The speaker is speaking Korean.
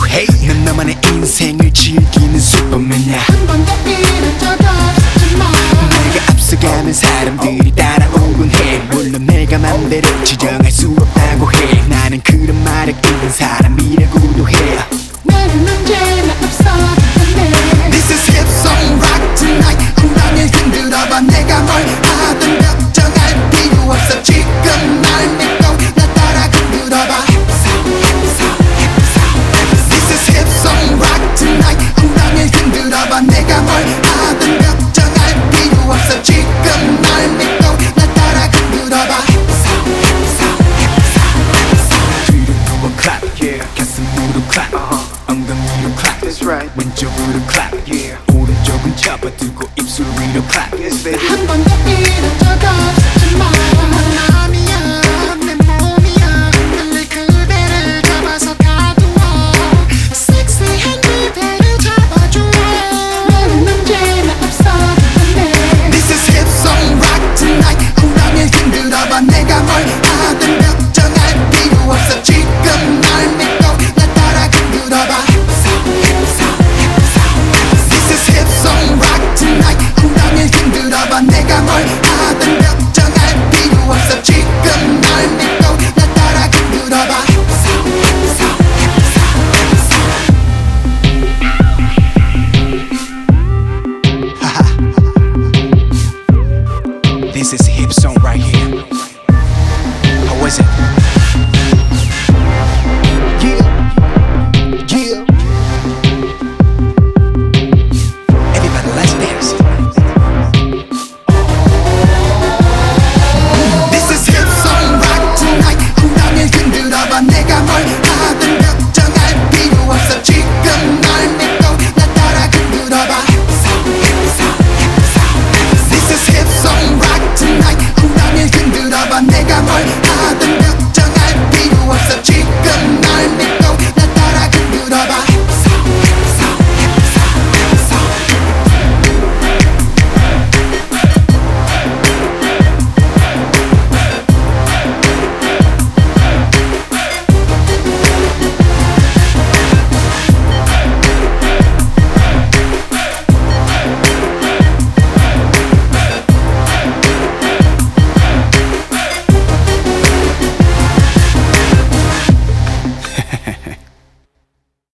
해. 난 나만의 인생을 즐기는 슈퍼맨이야. 한 번 더 이뤄져가지 마. 내가 앞서가면 사람들이 따라오곤 해. 물론 내가 맘대로 지정할 수 없다고 해. 나는 그런 말을 읽는 사람이라고도 해. 나는 언제나 앞서가네. This is hip song rock tonight. 엉덩이를 흔들어봐. 내가 뭘 하든 걱정할 필요 없어. 지금 날 믿고 나 따라 흔들어봐. This is hip song rock tonight. 엉덩이를 흔들어봐. 내가 뭘 하든 걱정할 필요 없어. 지금 날 믿고 나 따라 흔들어봐. 뒤로 누워 clap, 가슴으로 clap, 엉덩이로 clap, 왼쪽으로 clap, 오른쪽은 접어두고 입술 위로 clap. 한 번 더 이뤄져가지